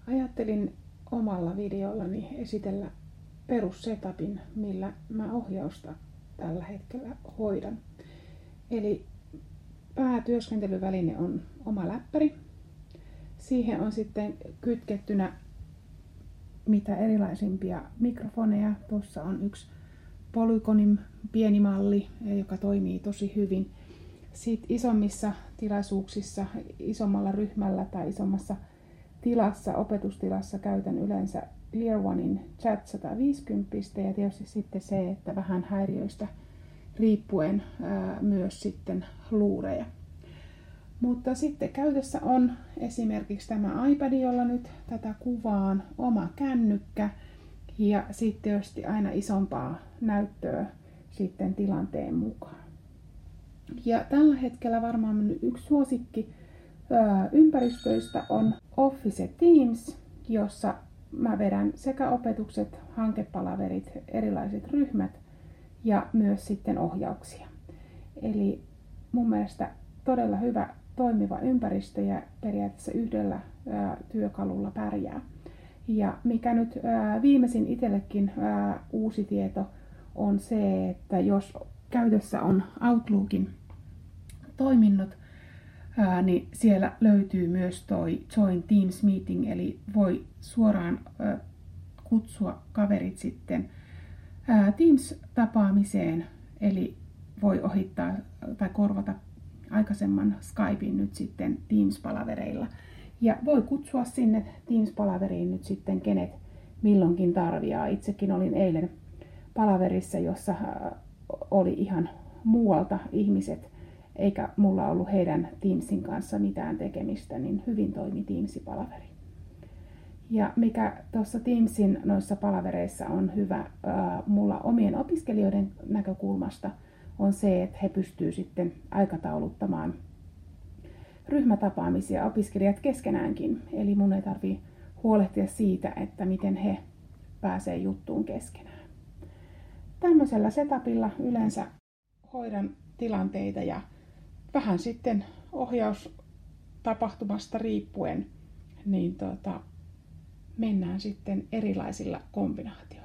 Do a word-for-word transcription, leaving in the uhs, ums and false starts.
Ajattelin omalla videollani esitellä perussetupin, millä mä ohjausta tällä hetkellä hoidan. Eli päätyöskentelyväline on oma läppäri. Siihen on sitten kytkettynä mitä erilaisimpia mikrofoneja. Tuossa on yksi Polygonin pieni malli, joka toimii tosi hyvin. Sitten isommissa tilaisuuksissa, isommalla ryhmällä tai isommassa tilassa, opetustilassa käytän yleensä Clearonein Chat sata viisikymmentä ja tietysti sitten se, että vähän häiriöistä riippuen ää, myös sitten luureja. Mutta sitten käytössä on esimerkiksi tämä iPad, jolla nyt tätä kuvaan, oma kännykkä ja sitten tietysti aina isompaa näyttöä sitten tilanteen mukaan. Ja tällä hetkellä varmaan yksi suosikki ää, ympäristöistä on Office Teams, jossa mä vedän sekä opetukset, hankepalaverit, erilaiset ryhmät ja myös sitten ohjauksia. Eli mun mielestä todella hyvä toimiva ympäristö ja periaatteessa yhdellä ää, työkalulla pärjää. Ja mikä nyt ää, viimeisin itsellekin ää, uusi tieto on se, että jos käytössä on Outlookin toiminnot, ää, niin siellä löytyy myös toi Join Teams Meeting, eli voi suoraan ää, kutsua kaverit sitten ää, Teams-tapaamiseen, eli voi ohittaa tai korvata aikaisemman Skypein nyt sitten Teams-palavereilla. Ja voi kutsua sinne Teams-palaveriin nyt sitten kenet milloinkin tarviaa. Itsekin olin eilen palaverissa, jossa oli ihan muualta ihmiset, eikä mulla ollut heidän Teamsin kanssa mitään tekemistä, niin hyvin toimi Teams-palaveri. Ja mikä tuossa Teamsin noissa palavereissa on hyvä ää, mulla omien opiskelijoiden näkökulmasta, on se, että he pystyvät sitten aikatauluttamaan ryhmätapaamisia opiskelijat keskenäänkin. Eli mun ei tarvitse huolehtia siitä, että miten he pääsee juttuun keskenään. Tämmöisellä setupilla yleensä hoidan tilanteita ja vähän sitten ohjaustapahtumasta riippuen, niin tota, mennään sitten erilaisilla kombinaatioilla.